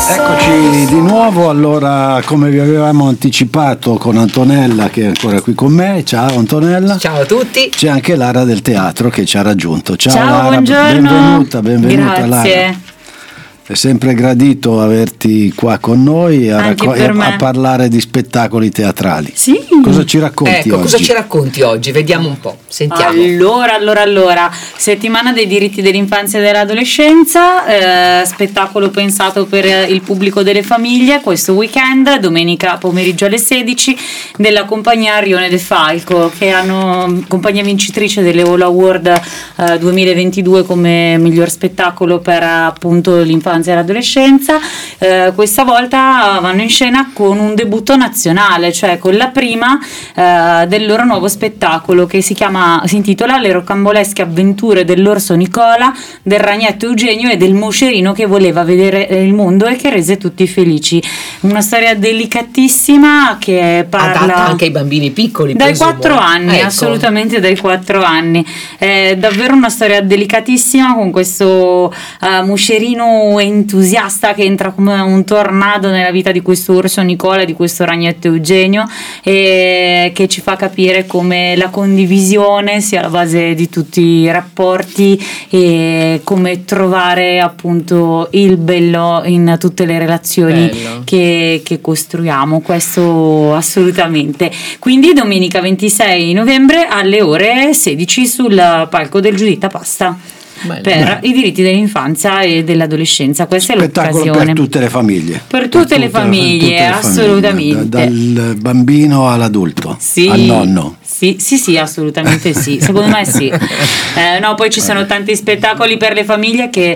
Eccoci di nuovo, allora come vi avevamo anticipato con Antonella che è ancora qui con me. Ciao Antonella. Ciao a tutti. C'è anche Lara del teatro che ci ha raggiunto. Ciao Lara, buongiorno. Benvenuta. Grazie. Lara. È sempre gradito averti qua con noi a parlare di spettacoli teatrali. Sì. Cosa ci racconti oggi? Cosa ci racconti oggi? Vediamo un po', sentiamo. Allora, settimana dei diritti dell'infanzia e dell'adolescenza, spettacolo pensato per il pubblico delle famiglie questo weekend, domenica pomeriggio alle 16, della compagnia Rione De Falco, che hanno compagnia vincitrice delle All Award 2022 come miglior spettacolo per appunto l'infanzia e l'adolescenza. Questa volta vanno in scena con un debutto nazionale, cioè con la prima del loro nuovo spettacolo che si intitola Le rocambolesche avventure dell'orso Nicola, del ragnetto Eugenio e del moscerino che voleva vedere il mondo e che rese tutti felici. Una storia delicatissima che parla adatta anche ai bambini piccoli, dai 4 anni, ecco. Assolutamente dai 4 anni. È davvero una storia delicatissima con questo moscerino entusiasta che entra come un tornado nella vita di questo orso Nicola e di questo ragnetto Eugenio, e che ci fa capire come la condivisione sia la base di tutti i rapporti e come trovare appunto il bello in tutte le relazioni che costruiamo. Questo assolutamente. Quindi domenica 26 novembre alle ore 16 sul palco del Giuditta Pasta. Per i diritti dell'infanzia e dell'adolescenza. Questa è l'occasione per tutte le famiglie, per tutte le famiglie, assolutamente, dal bambino all'adulto, sì, al nonno. Sì, assolutamente sì, secondo me sì. No, poi ci sono tanti spettacoli per le famiglie che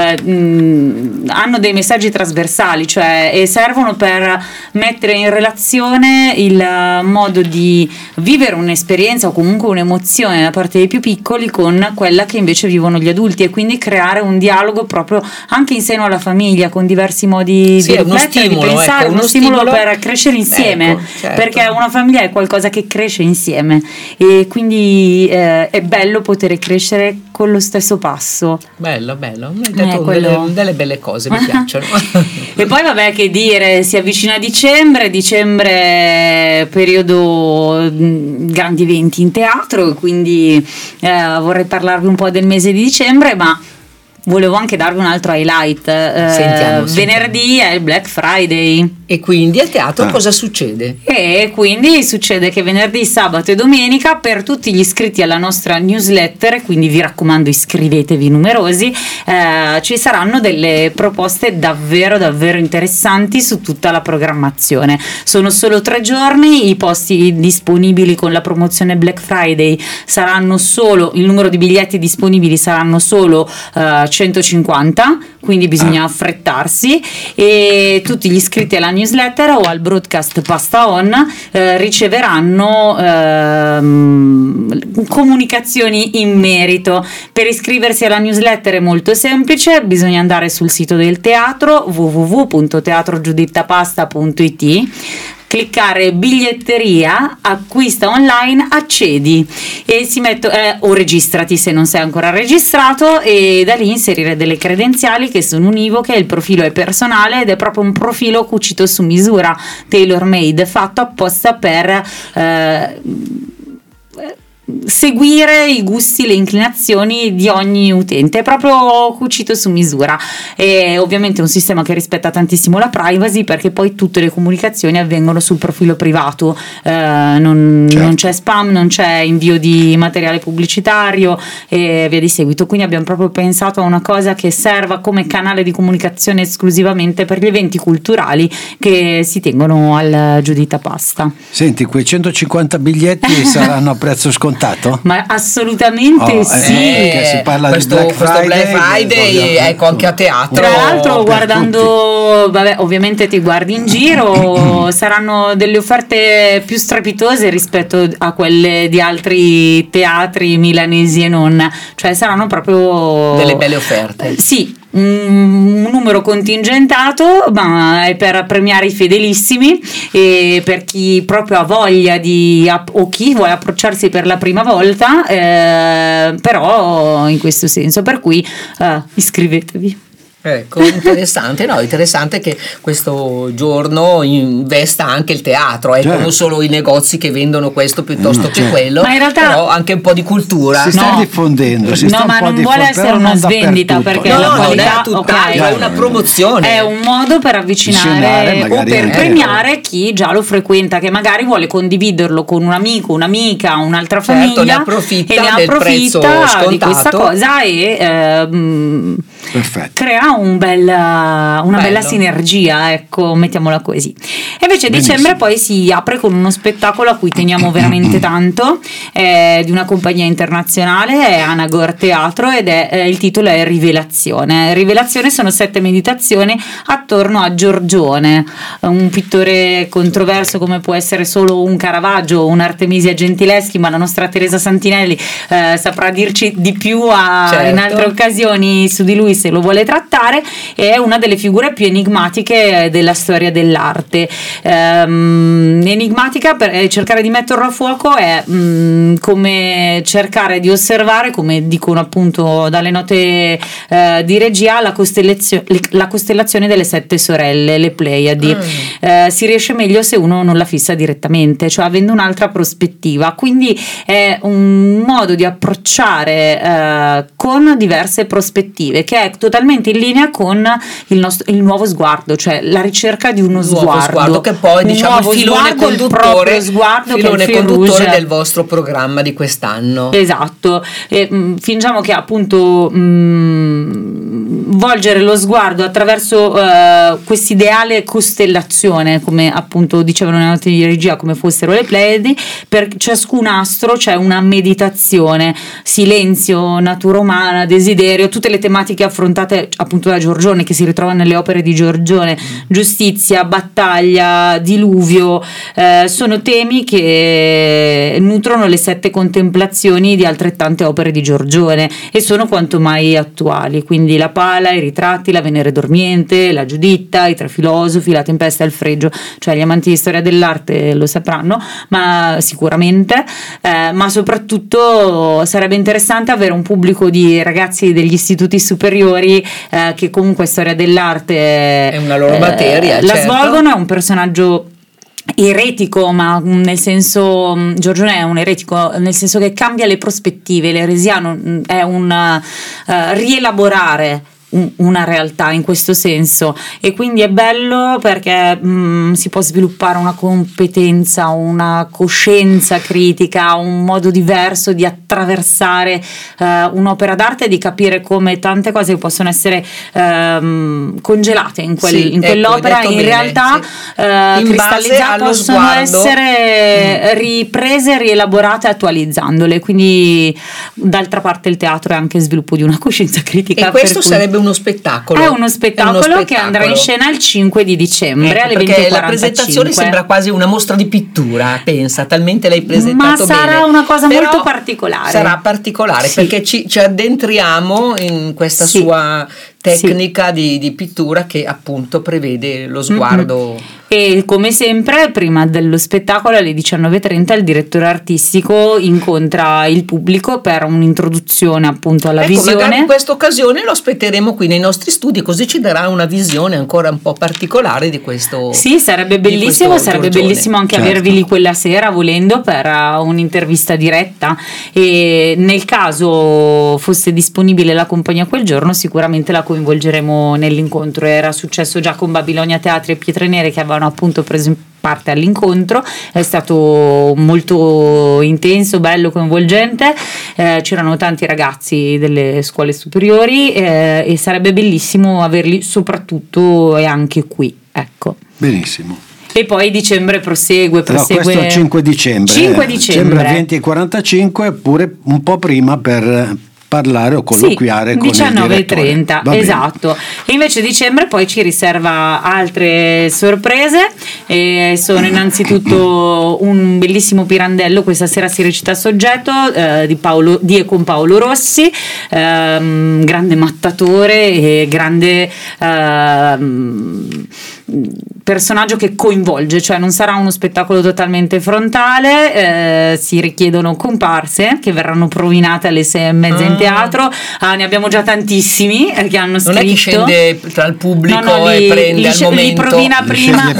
hanno dei messaggi trasversali, cioè e servono per mettere in relazione il modo di vivere un'esperienza o comunque un'emozione da parte dei più piccoli con quella che invece vivono gli adulti, e quindi creare un dialogo proprio anche in seno alla famiglia con diversi modi di riflettere, di pensare, uno stimolo per crescere insieme, certo. Perché una famiglia è qualcosa che cresce insieme e quindi è bello poter crescere con lo stesso passo. Bello, hai detto delle belle cose, mi piacciono. E poi vabbè, che dire, si avvicina dicembre periodo grandi eventi in teatro, quindi vorrei parlarvi un po' del mese di dicembre, ma volevo anche darvi un altro highlight. Sentiamo. Venerdì è il Black Friday. E quindi al teatro cosa succede? E quindi succede che venerdì, sabato e domenica per tutti gli iscritti alla nostra newsletter, quindi vi raccomando iscrivetevi numerosi, ci saranno delle proposte davvero interessanti su tutta la programmazione. Sono solo 3 giorni, i posti disponibili con la promozione Black Friday saranno solo, il numero di biglietti disponibili saranno solo 150, quindi bisogna affrettarsi, e tutti gli iscritti alla newsletter o al broadcast Pasta On riceveranno comunicazioni in merito. Per iscriversi alla newsletter è molto semplice, bisogna andare sul sito del teatro www.teatrogiudittapasta.it, cliccare biglietteria, acquista online, accedi e o registrati se non sei ancora registrato, e da lì inserire delle credenziali che sono univoche. Il profilo è personale ed è proprio un profilo cucito su misura, tailor made, fatto apposta per seguire i gusti, le inclinazioni di ogni utente, è proprio cucito su misura. E ovviamente è un sistema che rispetta tantissimo la privacy, perché poi tutte le comunicazioni avvengono sul profilo privato, non c'è spam, non c'è invio di materiale pubblicitario e via di seguito. Quindi abbiamo proprio pensato a una cosa che serva come canale di comunicazione esclusivamente per gli eventi culturali che si tengono al Giuditta Pasta. Senti, quei 150 biglietti saranno a prezzo scontato? Ma assolutamente sì. Si parla questo di Black Friday, ecco, anche a teatro. Tra l'altro, guardando, ovviamente ti guardi in giro, saranno delle offerte più strepitose rispetto a quelle di altri teatri milanesi e non, cioè saranno proprio delle belle offerte. Sì, un numero contingentato, ma è per premiare i fedelissimi e per chi proprio ha voglia o chi vuole approcciarsi per la prima volta, però in questo senso, per cui iscrivetevi. Ecco, interessante che questo giorno investa anche il teatro, ecco, non solo i negozi che vendono questo piuttosto che quello, ma in realtà però anche un po' di cultura. Si sta diffondendo, ma non vuole essere una svendita, perché la qualità è una promozione, è un modo per avvicinare o per premiare chi già lo frequenta, che magari vuole condividerlo con un amico, un'amica, un'altra famiglia, ne approfitta, e ne approfitta di questa cosa e crea una bella sinergia, ecco, mettiamola così. E invece dicembre poi si apre con uno spettacolo a cui teniamo veramente tanto, di una compagnia internazionale, è Anagor Teatro, ed il titolo è Rivelazione. Rivelazione sono 7 meditazioni attorno a Giorgione, un pittore controverso come può essere solo un Caravaggio o un'Artemisia Gentileschi, ma la nostra Teresa Santinelli saprà dirci di più in altre occasioni su di lui, se lo vuole trattare. È una delle figure più enigmatiche della storia dell'arte. Enigmatica, per cercare di metterlo a fuoco, è come cercare di osservare, come dicono appunto dalle note di regia, la costellazione delle 7 sorelle, le Pleiadi. Si riesce meglio se uno non la fissa direttamente, cioè avendo un'altra prospettiva, quindi è un modo di approcciare con diverse prospettive, che è totalmente in linea con il nuovo sguardo, cioè la ricerca di uno sguardo che poi diciamo il filone conduttore conduttore del vostro programma di quest'anno. Esatto, fingiamo che appunto volgere lo sguardo attraverso quest'ideale costellazione, come appunto dicevano le note di regia, come fossero le Pleiadi. Per ciascun astro c'è una meditazione, silenzio, natura umana, desiderio, tutte le tematiche affrontate appunto da Giorgione, che si ritrovano nelle opere di Giorgione, giustizia, battaglia, diluvio, sono temi che nutrono le 7 contemplazioni di altrettante opere di Giorgione e sono quanto mai attuali. Quindi la Pala, i ritratti, la Venere dormiente, la Giuditta, i 3 filosofi, la Tempesta e il Fregio, cioè gli amanti di storia dell'arte lo sapranno, ma sicuramente, ma soprattutto sarebbe interessante avere un pubblico di ragazzi degli istituti superiori che comunque storia dell'arte è una loro materia, la svolgono. È un personaggio eretico, ma nel senso, Giorgione è un eretico nel senso che cambia le prospettive. L'eresiano è un rielaborare una realtà in questo senso, e quindi è bello perché si può sviluppare una competenza, una coscienza critica, un modo diverso di attraversare un'opera d'arte e di capire come tante cose possono essere congelate in quell'opera, in realtà cristallizzate, possono essere riprese, rielaborate, attualizzandole. Quindi d'altra parte il teatro è anche sviluppo di una coscienza critica, e questo sarebbe uno spettacolo. È uno spettacolo che andrà in scena il 5 di dicembre alle 20:45. Perché la presentazione sembra quasi una mostra di pittura, pensa, talmente l'hai presentato bene. Ma sarà una cosa molto particolare. Sarà particolare, perché ci addentriamo in questa sua tecnica di pittura che appunto prevede lo sguardo. E come sempre prima dello spettacolo alle 19:30 il direttore artistico incontra il pubblico per un'introduzione appunto alla visione. Magari in questa occasione lo aspetteremo qui nei nostri studi, così ci darà una visione ancora un po' particolare di questo. Sì, sarebbe bellissimo, bellissimo anche avervi lì quella sera, volendo, per un'intervista diretta, e nel caso fosse disponibile la compagnia quel giorno sicuramente la coinvolgeremo nell'incontro. Era successo già con Babilonia Teatri e Pietre Nere, che avevano appunto preso parte all'incontro. È stato molto intenso, bello, coinvolgente, c'erano tanti ragazzi delle scuole superiori, e sarebbe bellissimo averli soprattutto e anche qui, ecco. Benissimo. E poi dicembre prosegue. Questo è 5 dicembre. 5 dicembre. 20:45, pure un po' prima per parlare o colloquiare con il 19:30, esatto. E invece dicembre poi ci riserva altre sorprese, sono innanzitutto un bellissimo Pirandello. Questa sera si recita a Soggetto di e con Paolo Rossi, grande mattatore e grande personaggio che coinvolge, cioè non sarà uno spettacolo totalmente frontale, si richiedono comparse che verranno provinate alle 6:30 in teatro. Ne abbiamo già tantissimi che hanno scritto. Non è che scende tra il pubblico e prende al momento. Li provina prima.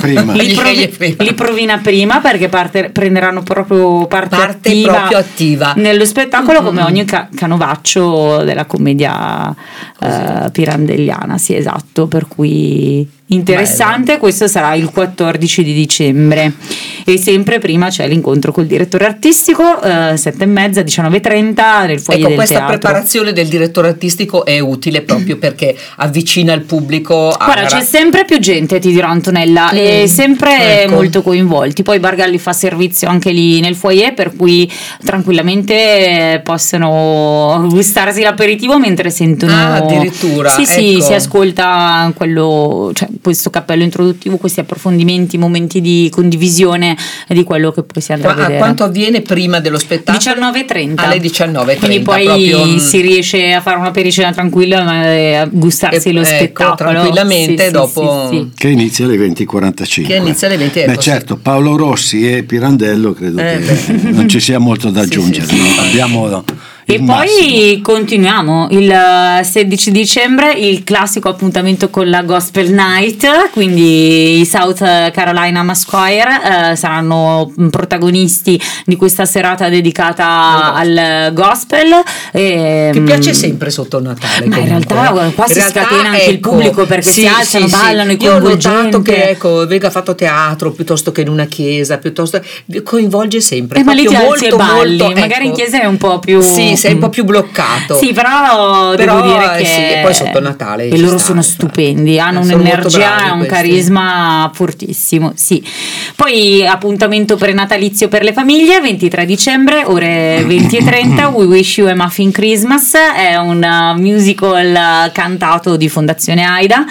Li provina prima perché prenderanno proprio parte attiva nello spettacolo, come ogni canovaccio della commedia pirandelliana. Sì, esatto, per cui interessante. Bello. Questo sarà il 14 di dicembre e sempre prima c'è l'incontro col direttore artistico, 7:30, 19:30 nel foyer del questa teatro. Preparazione del direttore artistico è utile proprio perché avvicina il pubblico Guarda, c'è sempre più gente, ti dirò Antonella, e sempre molto coinvolti. Poi Bargalli fa servizio anche lì nel foyer, per cui tranquillamente possono gustarsi l'aperitivo mentre sentono addirittura sì, si ascolta quello, cioè questo cappello introduttivo, questi approfondimenti, momenti di condivisione di quello che poi si andrà a vedere. Quanto avviene prima dello spettacolo? 19:30. Alle 19:30. Quindi poi si riesce a fare una pericena tranquilla, ma a gustarsi lo spettacolo tranquillamente dopo che inizia alle 20:45. Che inizia alle 20. Beh, certo, Paolo Rossi e Pirandello credo che non ci sia molto da aggiungere. Abbiamo e poi continuiamo il 16 dicembre, il classico appuntamento con la Gospel Night, quindi i South Carolina Masquire saranno protagonisti di questa serata dedicata al gospel, che piace sempre sotto Natale. Ma in realtà qua si scatena anche il pubblico, perché si alzano, ballano, i coinvolgenti. Io ho notato che venga fatto teatro piuttosto che in una chiesa, piuttosto coinvolge sempre. Ma lì ti alzi e balli, molto, magari in chiesa è un po' più sei un po' più bloccato. Sì, però devo dire che e poi sotto Natale e loro sono stupendi, hanno un'energia e un carisma fortissimo. Sì. Poi appuntamento prenatalizio per le famiglie, 23 dicembre, ore 20:30, We Wish You a Muffin Christmas, è un musical cantato di Fondazione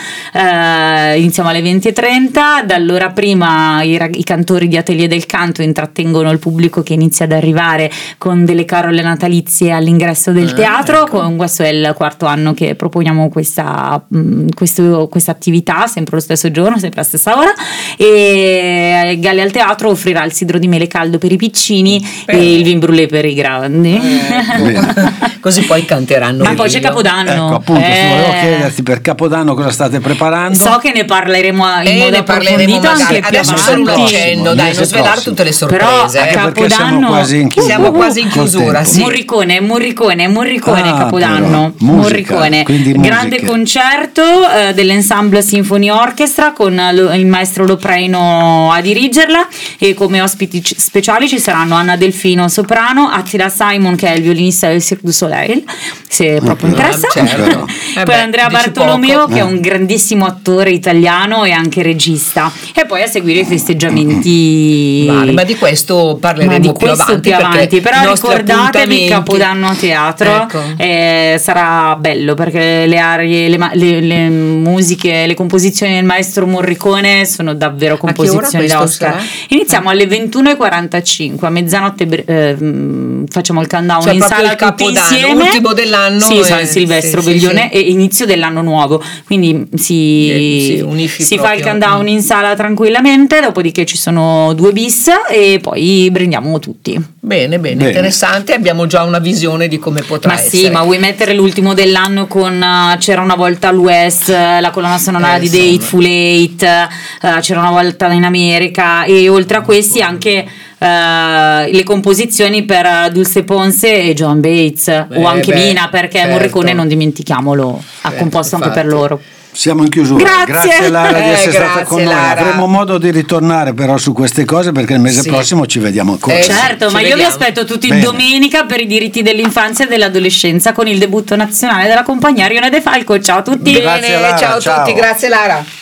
AIDA. Iniziamo alle 20:30, dall'ora prima i cantori di Atelier del Canto intrattengono il pubblico che inizia ad arrivare con delle carole natalizie all'ingresso del teatro. Questo è il 4º anno che proponiamo questa attività, sempre lo stesso giorno, sempre la stessa ora, e Galli al Teatro offrirà il sidro di mele caldo per i piccini e il vin brûlé per i grandi. Così poi canteranno. Ma poi c'è Capodanno. Ecco, appunto, volevo chiederti per Capodanno cosa state preparando. So che ne parleremo in modo approfondito anche più adesso solo un accenno, dai, non svelare tutte le sorprese. Però Capodanno siamo quasi in chiusura. Sì. Morricone Capodanno. Morricone. Grande concerto dell'Ensemble Symphony Orchestra con il maestro Lopreino a dirigerla, e come ospiti speciali ci saranno Anna Delfino soprano, Attila Simon che è il violinista del Cirque du Soleil, se proprio interessa. Certo. Poi Andrea Bartolomeo che è un grandissimo attore italiano e anche regista, e poi a seguire i festeggiamenti. Ma di questo parleremo più avanti, però ricordatevi Capodanno a teatro. Sarà bello perché le arie, le musiche, le composizioni del maestro Morricone sono davvero composizioni da Oscar. Iniziamo alle 21:45, a mezzanotte facciamo il countdown in sala tutti insieme, ultimo dell'anno, San Silvestro Veglione, e inizio dell'anno nuovo, quindi si fa il countdown in sala tranquillamente, dopodiché ci sono 2 bis e poi brindiamo tutti. Bene, interessante, abbiamo già una visione di come potrà essere. Sì, ma vuoi mettere l'ultimo dell'anno con C'era una volta all'West, la colonna sonora di The Hateful Eight, C'era una volta in America, e oltre a questi anche le composizioni per Dulce Ponce e Joan Baez, o anche Mina, perché Morricone, non dimentichiamolo, ha composto anche per loro. Siamo in chiusura. Grazie Lara di essere stata con noi. Lara. Avremo modo di ritornare però su queste cose, perché il mese prossimo ci vediamo ancora. Certo, ma io vi aspetto tutti domenica per i diritti dell'infanzia e dell'adolescenza con il debutto nazionale della compagnia Rione De Falco. Ciao a tutti. Ciao a tutti, grazie Lara.